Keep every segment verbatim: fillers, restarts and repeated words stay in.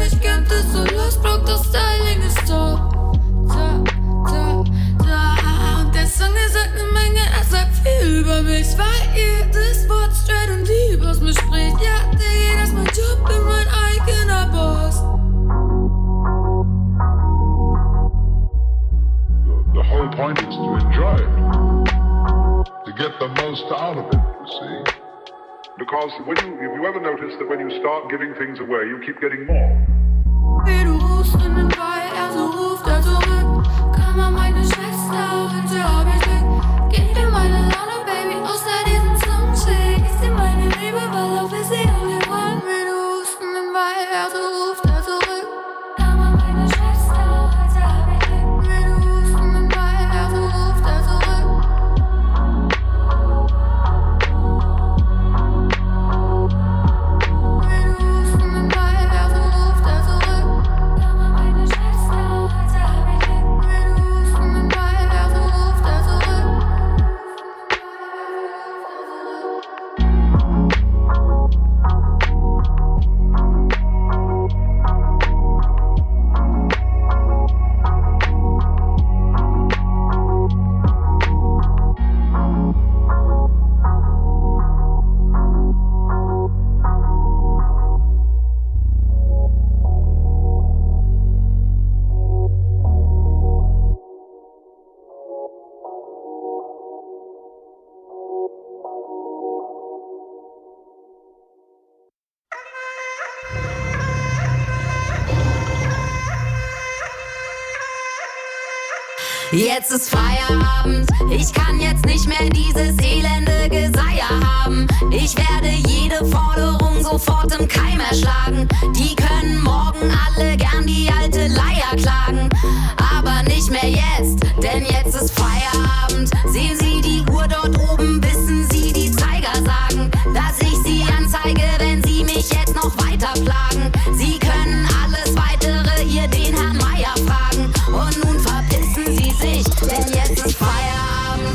nicht kennt, ist so lost, Block, das Styling ist top. Da, da, da. Und der Song, der sagt ne Menge, er sagt viel über mich. Es war jedes Wort straight und lieb, was mich spricht. Ja, Digga, das ist mein Job, bin mein eigener Boss. The whole point is to enjoy it, to get the most out of it, you see. Because when you, if you ever notice that when you start giving things away, you keep getting more. Wie du rufst in den Ball, er so ruft er zurück. Komm mal meine Schwester, heute hab ich Glück. Gib dir meine Laune, Baby, außer diesen Song-Shake. Gib dir meine Liebe, weil Love is the only one. Wie du rufst in den Ball, er so ruft er zurück. Komm mal meine Schwester, heute hab ich Glück. Wie du rufst in den Ball, er so ruft er zurück. Wie du rufst in den Ball, er so ruft er zurück. Komm mal meine Schwester, heute hab ich Glück. Wie du rufst in den Ball, er so ruft er zurück. Jetzt ist Feierabend, ich kann jetzt nicht mehr dieses elende Geseier haben. Ich werde jede Forderung sofort im Keim erschlagen. Die können morgen alle gern die alte Leier klagen. Aber nicht mehr jetzt, denn jetzt ist Feierabend. Sehen Sie die Uhr dort oben, wissen Sie die Zeiger sagen, dass ich Sie anzeige, wenn Sie mich jetzt noch weiter plagen. Sie können alles weitere hier den Herrn Meier fragen. Und nun verpissen Sie sich, denn jetzt ist Feierabend.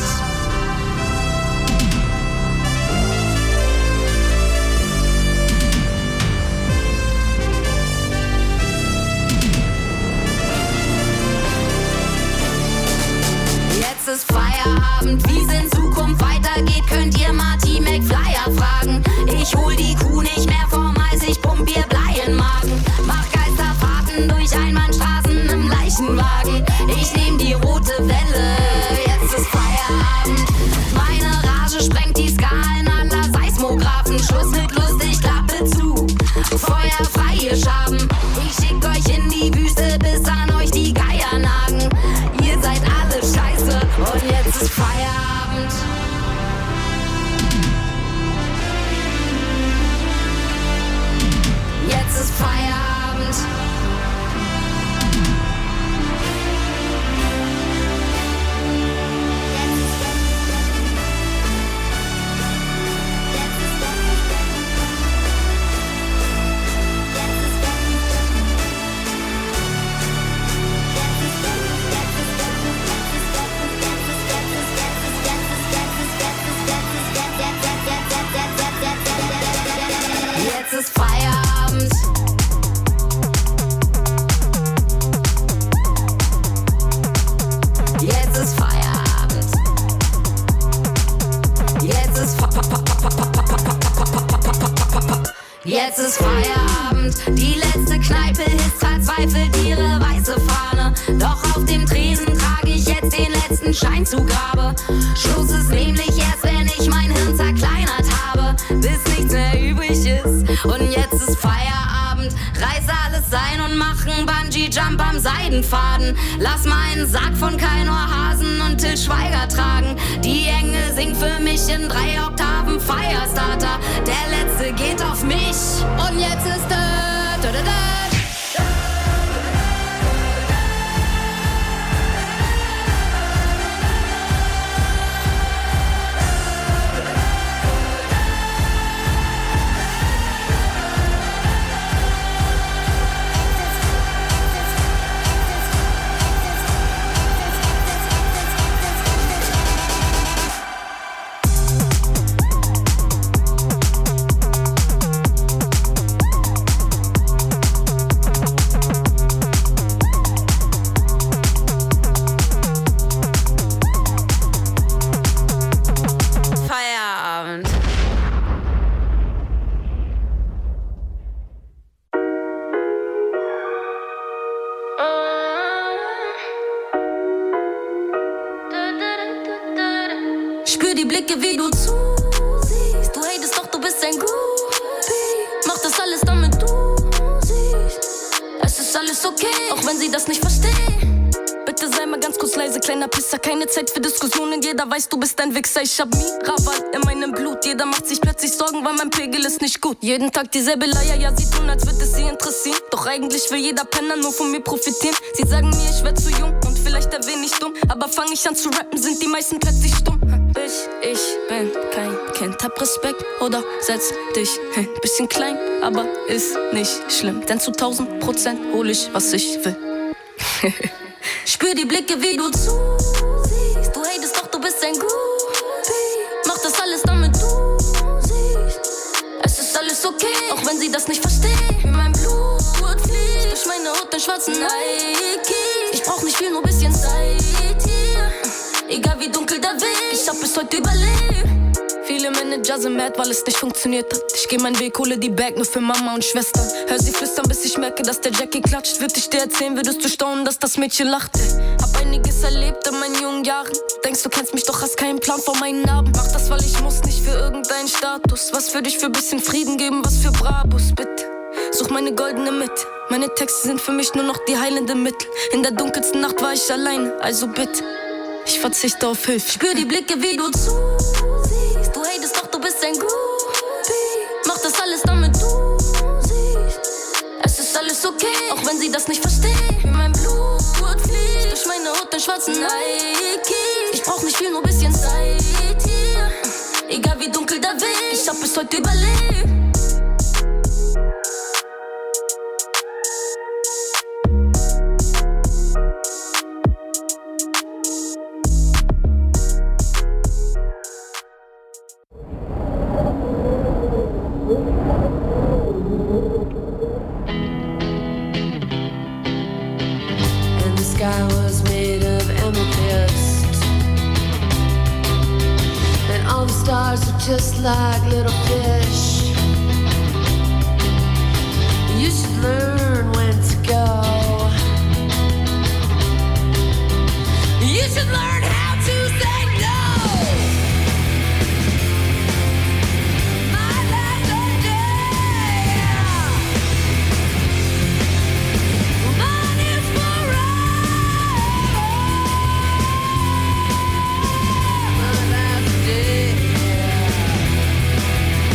Jetzt ist Feierabend, wie es in Zukunft weitergeht, könnt ihr Marty McFlyer fragen. Ich hol die Kuh nicht mehr vom Hals, ich pump ihr Blei in den Magen. Mach Geisterfahrten durch Einbahnstraßen im Leichenwagen. Ich nehm die rote Welle, jetzt ist Feierabend. Meine Rage sprengt die Skalen aller Seismographen. Schluss mit lustig, Klappe zu, Feuer frei, ihr Schaben. Ich schick euch in die Wüste, bis an euch die Geier nagen. Ihr seid alle scheiße und jetzt ist Feierabend. Jetzt ist Feierabend. Jetzt ist Feierabend. Jetzt ist Feierabend. Jetzt ist Jetzt ist Feierabend. Die letzte Kneipe hisst verzweifelt ihre weiße Fahne. Doch auf dem Tresen trage ich jetzt den letzten Schein zu Grabe. Schluss ist nämlich erst, wenn ich mein Hirn zerkleinert habe, bis nichts mehr übrig ist. Und jetzt ist Feierabend. Reiß alles ein und mach einen Bungee-Jump am Seidenfaden. Lass meinen Sack von Kai Hasen und Till Schweiger tragen. Die Engel singt für mich in drei Oktaven Firestarter. Der letzte geht auf mich. Und jetzt ist da, da, da, da. Blicke, wie du zusiehst. Du hatest doch, du bist ein Groupie. Mach das alles, damit du siehst. Es ist alles okay, auch wenn sie das nicht verstehen. Bitte sei mal ganz kurz leise, kleiner Pisser. Keine Zeit für Diskussionen, jeder weiß, du bist ein Wichser. Ich hab Miraval in meinem Blut. Jeder macht sich plötzlich Sorgen, weil mein Pegel ist nicht gut. Jeden Tag dieselbe Leier, ja, sie tun, als würde es sie interessieren. Doch eigentlich will jeder Penner nur von mir profitieren. Sie sagen mir, ich werd zu jung und vielleicht ein wenig dumm. Aber fang ich an zu rappen, sind die meisten plötzlich stumm. Ich, ich bin kein Kind, hab Respekt oder setz dich hin. Bisschen klein, aber ist nicht schlimm. Denn zu tausend Prozent hol ich, was ich will. Spür die Blicke, wie du zusiehst. Du hatest doch, du bist ein Groupie. Mach das alles, damit du siehst. Es ist alles okay, auch wenn sie das nicht verstehen. Wie mein Blut fließt durch meine Haut in schwarzen Nikes. Ich brauch nicht viel, nur bisschen Zeit hier. Egal wie dunkel der Weg, ich hab bis heute überlebt. Viele Manager sind mad, weil es nicht funktioniert hat. Ich geh meinen Weg, hole die Bag nur für Mama und Schwestern. Hör sie flüstern, bis ich merke, dass der Jackie klatscht. Würd ich dir erzählen, würdest du staunen, dass das Mädchen lachte. Hab einiges erlebt in meinen jungen Jahren. Denkst, du kennst mich, doch hast keinen Plan von meinen Narben. Mach das, weil ich muss, nicht für irgendeinen Status. Was für dich für bisschen Frieden geben, was für Brabus, bitte. Such meine goldene Mitte. Meine Texte sind für mich nur noch die heilenden Mittel. In der dunkelsten Nacht war ich alleine, also bitte. Ich verzichte auf Hilfe. Spür die Blicke, wie du zusiehst. Du hatest doch, du bist ein Groupie. Mach das alles, damit du siehst. Es ist alles okay, auch wenn sie das nicht verstehen. Wie mein Blut fließt durch meine Haut in schwarzen Nikes. Ich brauch nicht viel, nur bisschen Zeit hier. Egal wie dunkel der Weg, ich hab bis heute überlebt. Just like little fish, you should learn when to go. You should learn how to say no. My life's a day. Mine is forever. My life's a day.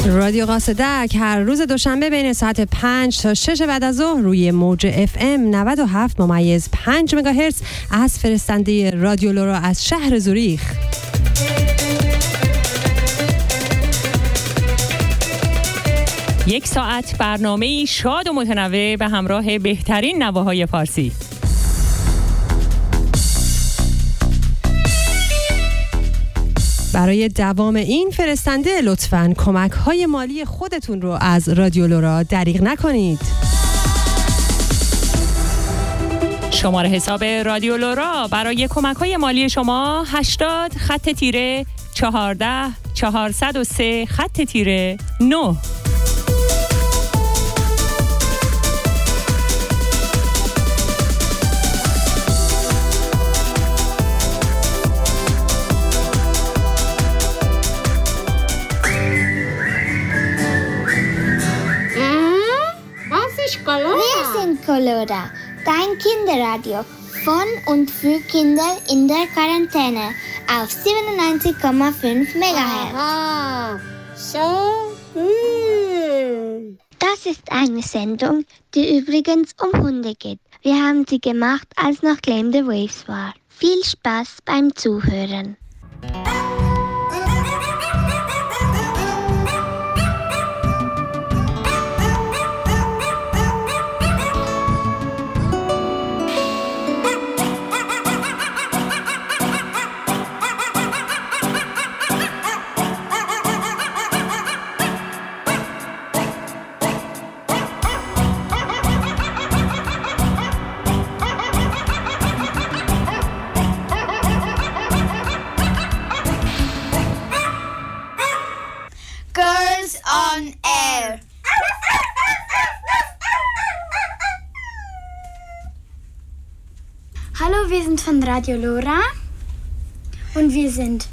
رادیو قاصدک هر روز دوشنبه بین ساعت پنج تا شش بعد از ظهر روی موج اف ام نود و هفت ممیز پنج مگاهرتز از فرستنده رادیو لورا از شهر زوریخ. یک ساعت برنامه‌ای شاد و متنوع به همراه بهترین نواهای فارسی. برای دوام این فرستنده لطفاً کمک‌های مالی خودتون رو از رادیو لورا دریغ نکنید. شماره حساب رادیو لورا برای کمک‌های مالی شما هشتاد خط تیره چهارده چهارصد و سه خط تیره نه. Wir sind Colora, dein Kinderradio von und für Kinder in der Quarantäne auf siebenundneunzig Komma fünf Megahertz. Aha, so cool. Das ist eine Sendung, die übrigens um Hunde geht. Wir haben sie gemacht, als noch Claim the Waves war. Viel Spaß beim Zuhören. Girls on Air. Hallo, wir sind von Radio Lora und wir sind